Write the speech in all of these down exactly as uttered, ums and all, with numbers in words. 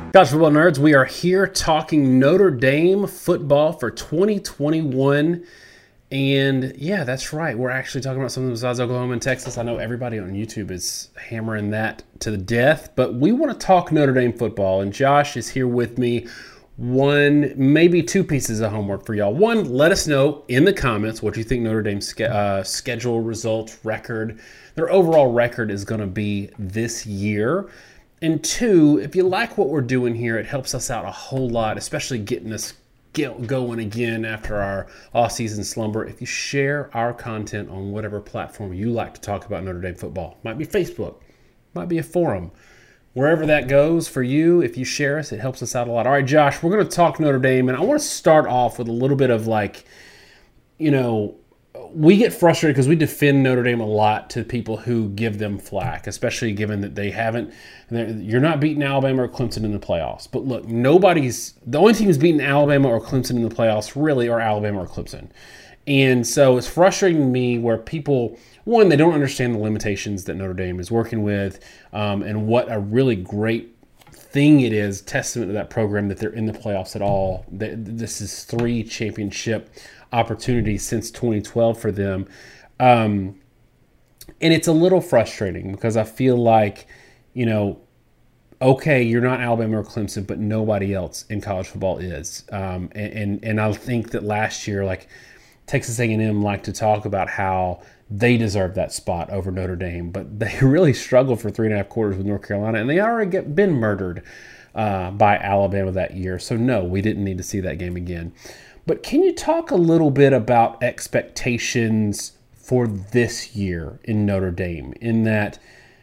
College football nerds, we are here talking Notre Dame football for twenty twenty-one. And yeah, that's right. We're actually talking about something besides Oklahoma and Texas. I know everybody on YouTube is hammering that to the death, but we want to talk Notre Dame football. And Josh is here with me. One, maybe two pieces of homework for y'all. One, let us know in the comments what you think Notre Dame's uh, schedule, result, record, their overall record is going to be this year. And two, if you like what we're doing here, it helps us out a whole lot, especially getting us get going again after our off-season slumber. If you share our content on whatever platform you like to talk about Notre Dame football, might be Facebook, might be a forum, wherever that goes for you, if you share us, it helps us out a lot. All right, Josh, we're going to talk Notre Dame, and I want to start off with a little bit of like, you know, we get frustrated because we defend Notre Dame a lot to people who give them flack, especially given that they haven't. You're not beating Alabama or Clemson in the playoffs. But look, nobody's – the only team who's beaten Alabama or Clemson in the playoffs really are Alabama or Clemson. And so it's frustrating to me where people – one, they don't understand the limitations that Notre Dame is working with um, and what a really great thing it is, testament to that program that they're in the playoffs at all. This is three championship opportunities since twenty twelve for them. Um, and it's a little frustrating because I feel like, you know, okay, you're not Alabama or Clemson, but nobody else in college football is. Um, and, and, and I think that last year, like Texas A and M liked to talk about how they deserve that spot over Notre Dame, but they really struggled for three and a half quarters with North Carolina, and they already get, been murdered uh, by Alabama that year. So no, we didn't need to see that game again. But can you talk a little bit about expectations for this year in Notre Dame, in that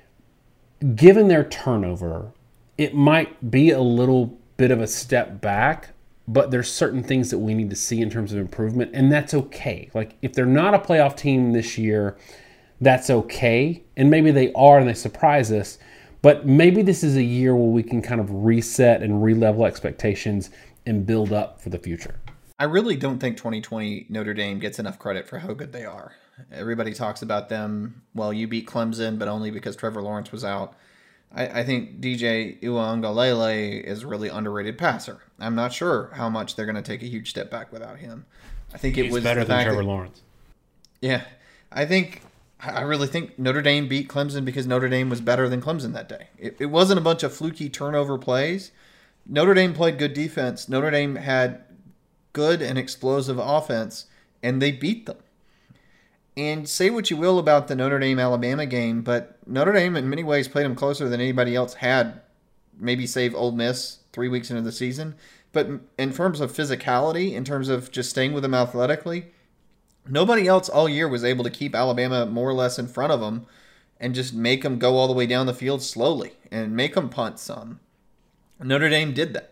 given their turnover, it might be a little bit of a step back, but there's certain things that we need to see in terms of improvement, and that's okay. Like, if they're not a playoff team this year, that's okay, and maybe they are and they surprise us, but maybe this is a year where we can kind of reset and re-level expectations and build up for the future. I really don't think twenty twenty Notre Dame gets enough credit for how good they are. Everybody talks about them, well, you beat Clemson, but only because Trevor Lawrence was out. I, I think D J Uiagalelei is a really underrated passer. I'm not sure how much they're going to take a huge step back without him. I think He's it was better the than fact Trevor that, Lawrence. Yeah, I think I really think Notre Dame beat Clemson because Notre Dame was better than Clemson that day. It, it wasn't a bunch of fluky turnover plays. Notre Dame played good defense. Notre Dame had good and explosive offense, and they beat them. And say what you will about the Notre Dame-Alabama game, but Notre Dame in many ways played them closer than anybody else had, maybe save Ole Miss three weeks into the season. But in terms of physicality, in terms of just staying with them athletically, nobody else all year was able to keep Alabama more or less in front of them and just make them go all the way down the field slowly and make them punt some. Notre Dame did that.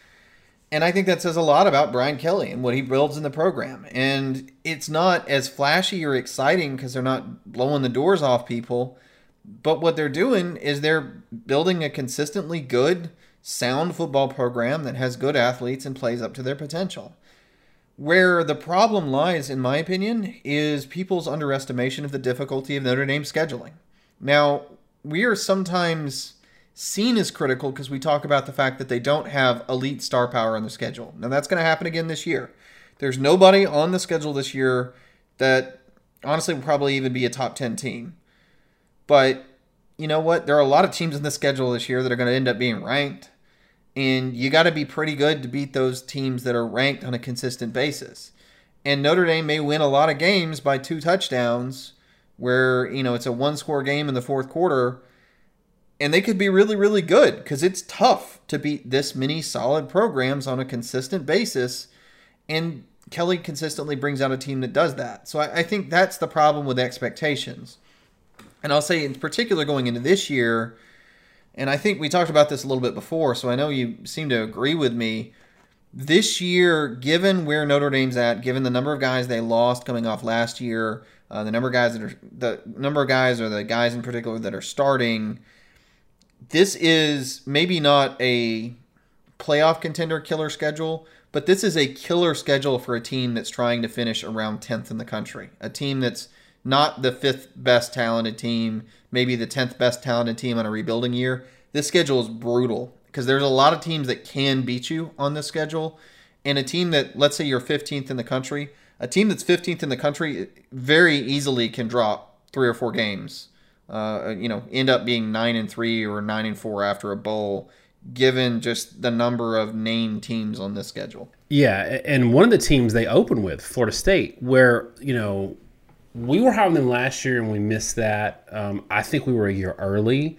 And I think that says a lot about Brian Kelly and what he builds in the program. And it's not as flashy or exciting because they're not blowing the doors off people. But what they're doing is they're building a consistently good, sound football program that has good athletes and plays up to their potential. Where the problem lies, in my opinion, is people's underestimation of the difficulty of Notre Dame's scheduling. Now, we are sometimes seen as critical because we talk about the fact that they don't have elite star power on the schedule. Now, that's going to happen again this year. There's nobody on the schedule this year that honestly will probably even be a top ten team. But you know what? There are a lot of teams in the schedule this year that are going to end up being ranked. And you got to be pretty good to beat those teams that are ranked on a consistent basis. And Notre Dame may win a lot of games by two touchdowns where, you know, it's a one-score game in the fourth quarter. And they could be really, really good because it's tough to beat this many solid programs on a consistent basis. And Kelly consistently brings out a team that does that. So I, I think that's the problem with expectations. And I'll say in particular going into this year, and I think we talked about this a little bit before, so I know you seem to agree with me. This year, given where Notre Dame's at, given the number of guys they lost coming off last year, uh, the number of guys that are the number of guys or the guys in particular that are starting, this is maybe not a playoff contender killer schedule, but this is a killer schedule for a team that's trying to finish around tenth in the country. A team that's not the fifth best talented team, maybe the tenth best talented team on a rebuilding year. This schedule is brutal. because there's a lot of teams that can beat you on this schedule. And a team that, let's say you're fifteenth in the country, a team that's fifteenth in the country very easily can drop three or four games. Uh, you know, end up being nine and three or nine and four after a bowl, given just the number of named teams on this schedule. Yeah, and one of the teams they open with, Florida State, where, you know, we were having them last year and we missed that. Um, I think we were a year early.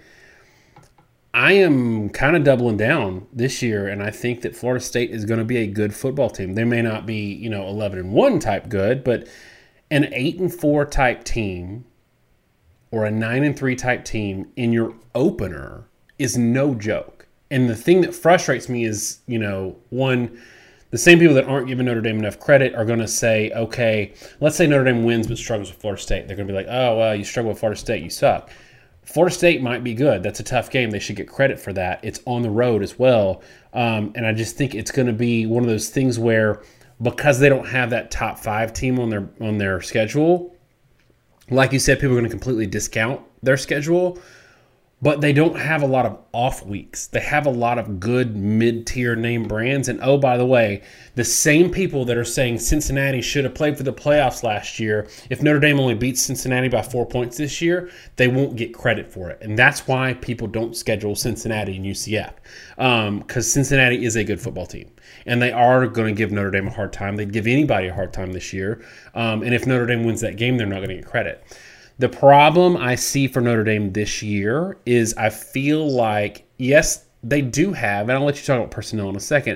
I am kind of doubling down this year, and I think that Florida State is going to be a good football team. They may not be, you know, eleven and one type good, but an eight and four type team or a nine and three type team in your opener is no joke. And the thing that frustrates me is, you know, one, the same people that aren't giving Notre Dame enough credit are going to say, okay, let's say Notre Dame wins but struggles with Florida State. They're going to be like, oh, well, you struggle with Florida State, you suck. Florida State might be good. That's a tough game. They should get credit for that. It's on the road as well. Um, and I just think it's going to be one of those things where because they don't have that top five team on their on their schedule, like you said, people are going to completely discount their schedule. But they don't have a lot of off weeks. They have a lot of good mid-tier name brands. And oh, by the way, the same people that are saying Cincinnati should have played for the playoffs last year, if Notre Dame only beats Cincinnati by four points this year, they won't get credit for it. And that's why people don't schedule Cincinnati and U C F, because um, Cincinnati is a good football team. And they are going to give Notre Dame a hard time. They'd give anybody a hard time this year. Um, and if Notre Dame wins that game, they're not going to get credit. The problem I see for Notre Dame this year is I feel like, yes, they do have, and I'll let you talk about personnel in a second.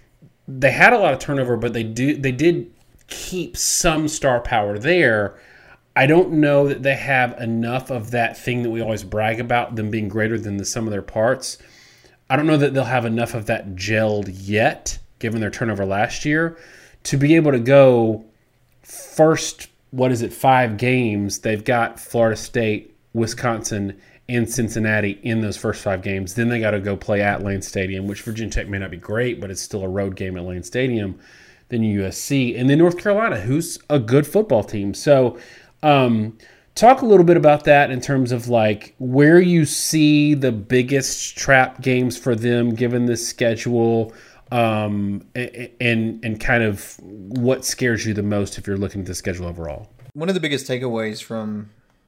They had a lot of turnover, but they do they did keep some star power there. I don't know that they have enough of that thing that we always brag about, them being greater than the sum of their parts. I don't know that they'll have enough of that gelled yet, given their turnover last year, to be able to go first, what is it, five games. They've got Florida State, Wisconsin, and Cincinnati in those first five games. Then they got to go play at Lane Stadium, which Virginia Tech may not be great, but it's still a road game at Lane Stadium. Then U S C, and then North Carolina, who's a good football team. So um, talk a little bit about that in terms of like where you see the biggest trap games for them given this schedule. Um, and and kind of what scares you the most if you're looking at the schedule overall? One of the biggest takeaways from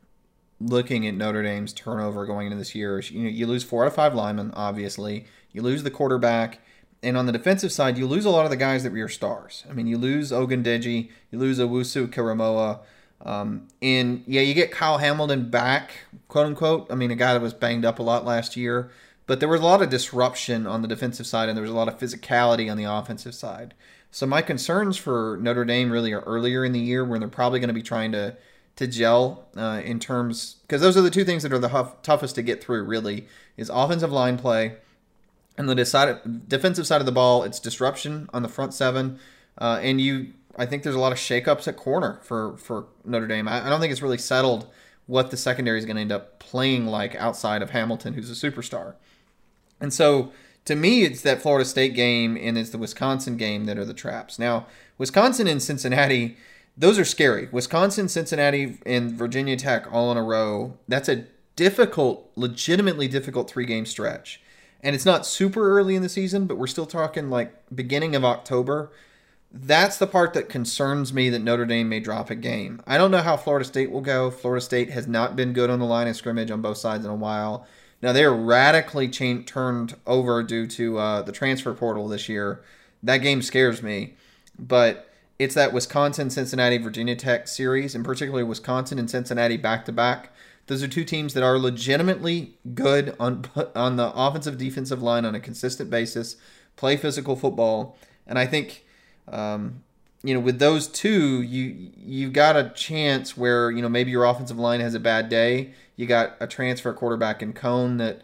looking at Notre Dame's turnover going into this year is, you know, you lose four out of five linemen, obviously. You lose the quarterback. And on the defensive side, you lose a lot of the guys that were your stars. I mean, you lose Ogundeji, you lose Owusu Karamoa. Um, and, yeah, you get Kyle Hamilton back, quote-unquote. I mean, a guy that was banged up a lot last year. But there was a lot of disruption on the defensive side, and there was a lot of physicality on the offensive side. So my concerns for Notre Dame really are earlier in the year when they're probably going to be trying to to gel uh, in terms, because those are the two things that are the huff, toughest to get through, really, is offensive line play. And the decide, defensive side of the ball, it's disruption on the front seven. Uh, and you, I think there's a lot of shakeups at corner for, for Notre Dame. I, I don't think it's really settled what the secondary is going to end up playing like outside of Hamilton, who's a superstar. And so, to me, it's that Florida State game and it's the Wisconsin game that are the traps. Now, Wisconsin and Cincinnati, those are scary. Wisconsin, Cincinnati, and Virginia Tech all in a row, that's a difficult, legitimately difficult three-game stretch. And it's not super early in the season, but we're still talking like beginning of October. That's the part that concerns me, that Notre Dame may drop a game. I don't know how Florida State will go. Florida State has not been good on the line of scrimmage on both sides in a while. Now, they're radically changed, turned over due to uh, the transfer portal this year. That game scares me. But it's that Wisconsin, Cincinnati, Virginia Tech series, and particularly Wisconsin and Cincinnati back-to-back. Those are two teams that are legitimately good on on the offensive defensive line on a consistent basis, play physical football. And I think, um, you know, with those two, you you got a chance where, you know, maybe your offensive line has a bad day. You got a transfer quarterback in Cone that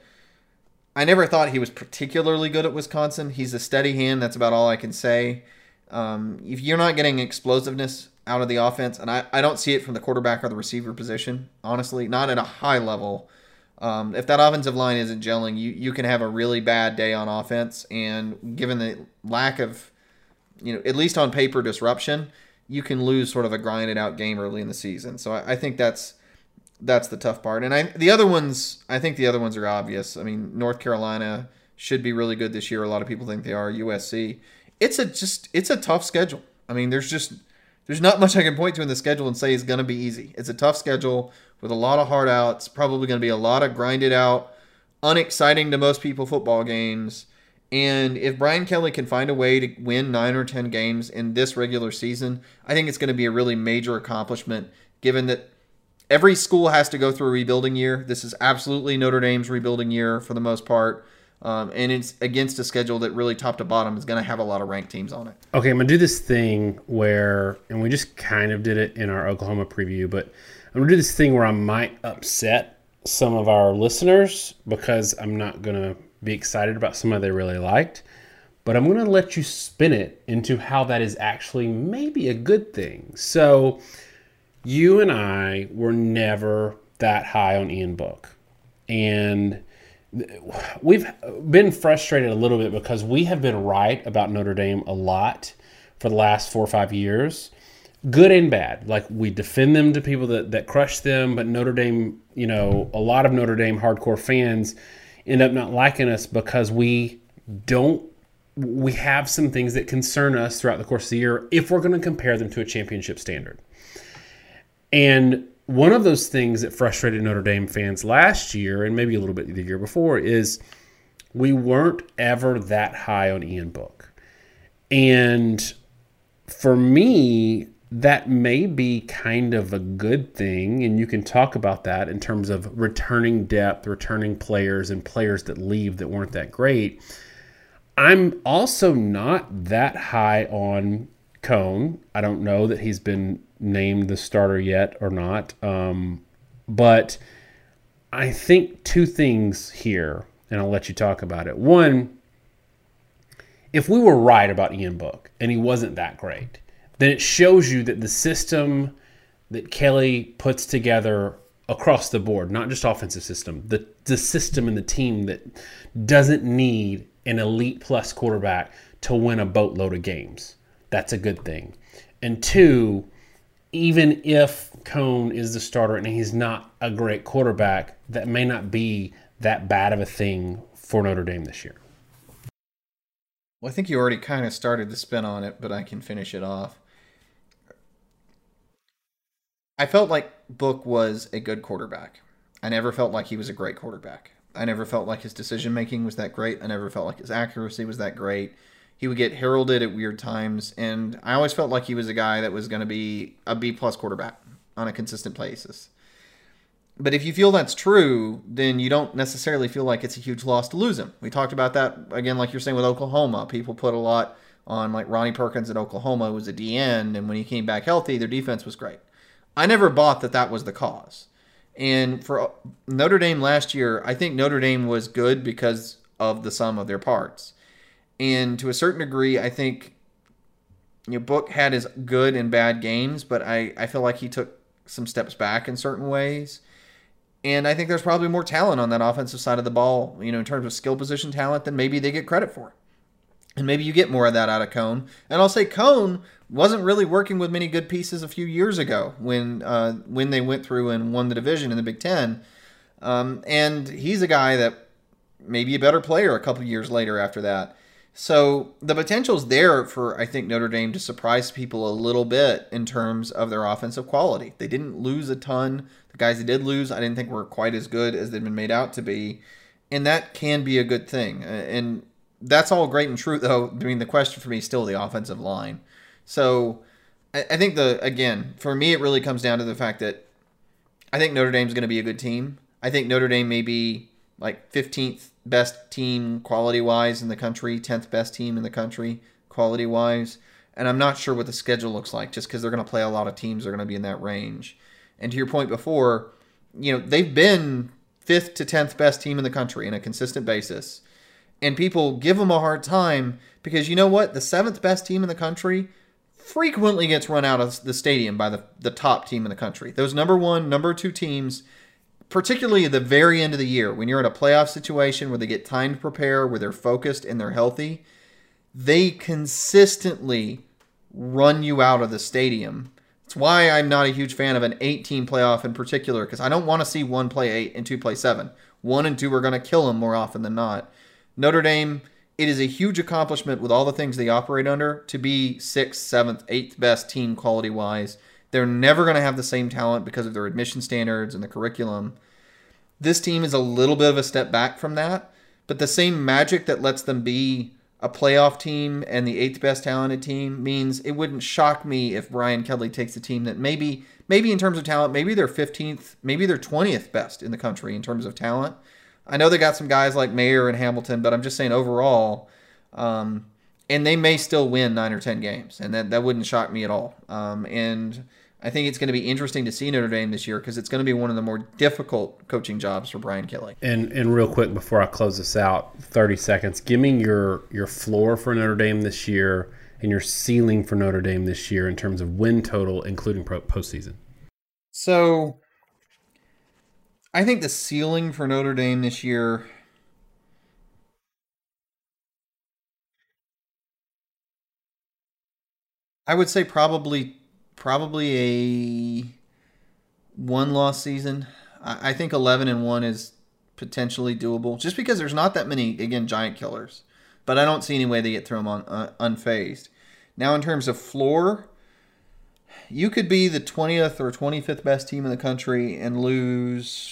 I never thought he was particularly good at Wisconsin. He's a steady hand. That's about all I can say. Um, if you're not getting explosiveness out of the offense, and I, I don't see it from the quarterback or the receiver position, honestly, not at a high level. Um, if that offensive line isn't gelling, you, you can have a really bad day on offense. And given the lack of, you know, at least on paper disruption, you can lose sort of a grinded out game early in the season. So I, I think that's That's the tough part. And I, the other ones, I think the other ones are obvious. I mean, North Carolina should be really good this year. A lot of people think they are. U S C. It's a just it's a tough schedule. I mean, there's just there's not much I can point to in the schedule and say is going to be easy. It's a tough schedule with a lot of hard outs. Probably going to be a lot of grinded out, unexciting to most people football games. And if Brian Kelly can find a way to win nine or ten games in this regular season, I think it's going to be a really major accomplishment, given that every school has to go through a rebuilding year. This is absolutely Notre Dame's rebuilding year for the most part. Um, and it's against a schedule that really top to bottom is going to have a lot of ranked teams on it. Okay, I'm going to do this thing where, and we just kind of did it in our Oklahoma preview, but I'm going to do this thing where I might upset some of our listeners because I'm not going to be excited about somebody they really liked. But I'm going to let you spin it into how that is actually maybe a good thing. So you and I were never that high on Ian Book. And we've been frustrated a little bit because we have been right about Notre Dame a lot for the last four or five years. Good and bad. Like, we defend them to people that, that crush them, but Notre Dame, you know, a lot of Notre Dame hardcore fans end up not liking us because we don't, we have some things that concern us throughout the course of the year if we're going to compare them to a championship standard. And one of those things that frustrated Notre Dame fans last year, and maybe a little bit the year before, is we weren't ever that high on Ian Book. And for me, that may be kind of a good thing, and you can talk about that in terms of returning depth, returning players, and players that leave that weren't that great. I'm also not that high on Cone. I don't know that he's been named the starter yet or not, um, but I think two things here, and I'll let you talk about it. One, if we were right about Ian Book and he wasn't that great, then it shows you that the system that Kelly puts together across the board, not just offensive system, the, the system and the team that doesn't need an elite plus quarterback to win a boatload of games. That's a good thing. And two, even if Cone is the starter and he's not a great quarterback, that may not be that bad of a thing for Notre Dame this year. Well, I think you already kind of started to spin on it, but I can finish it off. I felt like Book was a good quarterback. I never felt like he was a great quarterback. I never felt like his decision-making was that great. I never felt like his accuracy was that great. He would get heralded at weird times, and I always felt like he was a guy that was going to be a B-plus quarterback on a consistent basis. But if you feel that's true, then you don't necessarily feel like it's a huge loss to lose him. We talked about that, again, like you're saying with Oklahoma. People put a lot on, like, Ronnie Perkins at Oklahoma, who was a D N, and when he came back healthy, their defense was great. I never bought that that was the cause. And for Notre Dame last year, I think Notre Dame was good because of the sum of their parts. And to a certain degree, I think, you know, Book had his good and bad games, but I, I feel like he took some steps back in certain ways. And I think there's probably more talent on that offensive side of the ball, you know, in terms of skill position talent than maybe they get credit for. And maybe you get more of that out of Cone. And I'll say Cone wasn't really working with many good pieces a few years ago when uh, when they went through and won the division in the Big Ten. Um, and he's a guy that may be a better player a couple years later after that. So the potential's there for, I think, Notre Dame to surprise people a little bit in terms of their offensive quality. They didn't lose a ton. The guys they did lose, I didn't think were quite as good as they've been made out to be. And that can be a good thing. And that's all great and true, though. I mean, the question for me is still the offensive line. So I think, the again, for me, it really comes down to the fact that I think Notre Dame's going to be a good team. I think Notre Dame may be like fifteenth best team quality-wise in the country, tenth best team in the country quality-wise. And I'm not sure what the schedule looks like just because they're going to play a lot of teams that are going to be in that range. And to your point before, you know, they've been fifth to tenth best team in the country on a consistent basis. And people give them a hard time because, you know what? The seventh best team in the country frequently gets run out of the stadium by the, the top team in the country. Those number one, number two teams, particularly at the very end of the year, when you're in a playoff situation where they get time to prepare, where they're focused and they're healthy, they consistently run you out of the stadium. That's why I'm not a huge fan of an eight-team playoff in particular, because I don't want to see one play eight and two play seven. One and two are going to kill them more often than not. Notre Dame, it is a huge accomplishment with all the things they operate under to be sixth, seventh, eighth best team quality-wise. They're never going to have the same talent because of their admission standards and the curriculum. This team is a little bit of a step back from that, but the same magic that lets them be a playoff team and the eighth best talented team means it wouldn't shock me if Brian Kelly takes a team that maybe, maybe in terms of talent, maybe they're fifteenth, maybe they're twentieth best in the country in terms of talent. I know they got some guys like Mayer and Hamilton, but I'm just saying overall, um, and they may still win nine or ten games, and that, that wouldn't shock me at all. Um, and I think it's going to be interesting to see Notre Dame this year because it's going to be one of the more difficult coaching jobs for Brian Kelly. And and real quick before I close this out, thirty seconds. Give me your your floor for Notre Dame this year and your ceiling for Notre Dame this year in terms of win total, including pro- postseason. So I think the ceiling for Notre Dame this year, I would say probably probably a one-loss season. I think eleven and one is potentially doable, just because there's not that many, again, giant killers. But I don't see any way they get through them on, uh, unfazed. Now, in terms of floor, you could be the twentieth or twenty-fifth best team in the country and lose,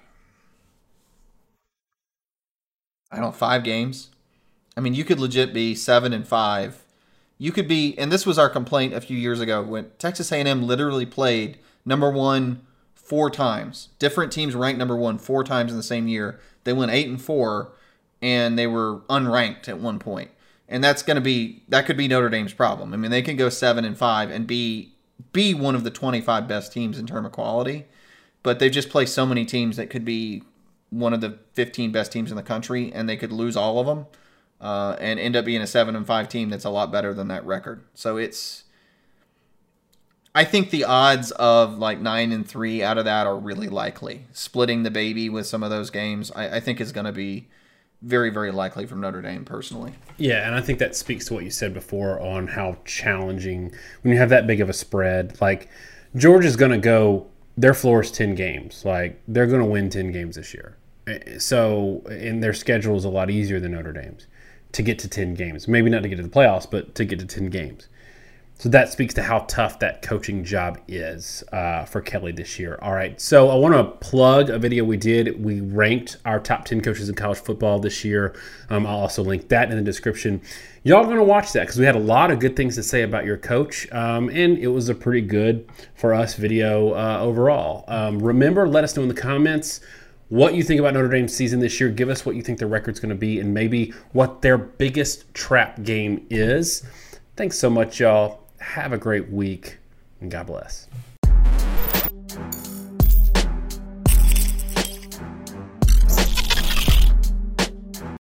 I don't know, five games. I mean, you could legit be seven and five. You could be, and this was our complaint a few years ago when Texas A and M literally played number one four times. Different teams ranked number one four times in the same year. They went eight and four, and they were unranked at one point. And that's going to be that could be Notre Dame's problem. I mean, they can go seven and five and be be one of the twenty-five best teams in terms of quality, but they've just played so many teams that could be one of the fifteen best teams in the country, and they could lose all of them. Uh, and end up being a seven and five team that's a lot better than that record. So it's, I think the odds of like nine and three out of that are really likely. Splitting the baby with some of those games, I, I think is going to be very, very likely from Notre Dame personally. Yeah, and I think that speaks to what you said before on how challenging when you have that big of a spread. Like Georgia's going to go, their floor is ten games. Like they're going to win ten games this year. So, and their schedule is a lot easier than Notre Dame's to get to ten games. Maybe not to get to the playoffs, but to get to ten games. So that speaks to how tough that coaching job is uh, for Kelly this year. All right, so I want to plug a video we did. We ranked our top ten coaches in college football this year. Um, I'll also link that in the description. Y'all going to watch that because we had a lot of good things to say about your coach, um, and it was a pretty good, for us, video uh, overall. Um, remember, let us know in the comments what you think about Notre Dame's season this year. Give us what you think their record's going to be and maybe what their biggest trap game is. Thanks so much, y'all. Have a great week, and God bless.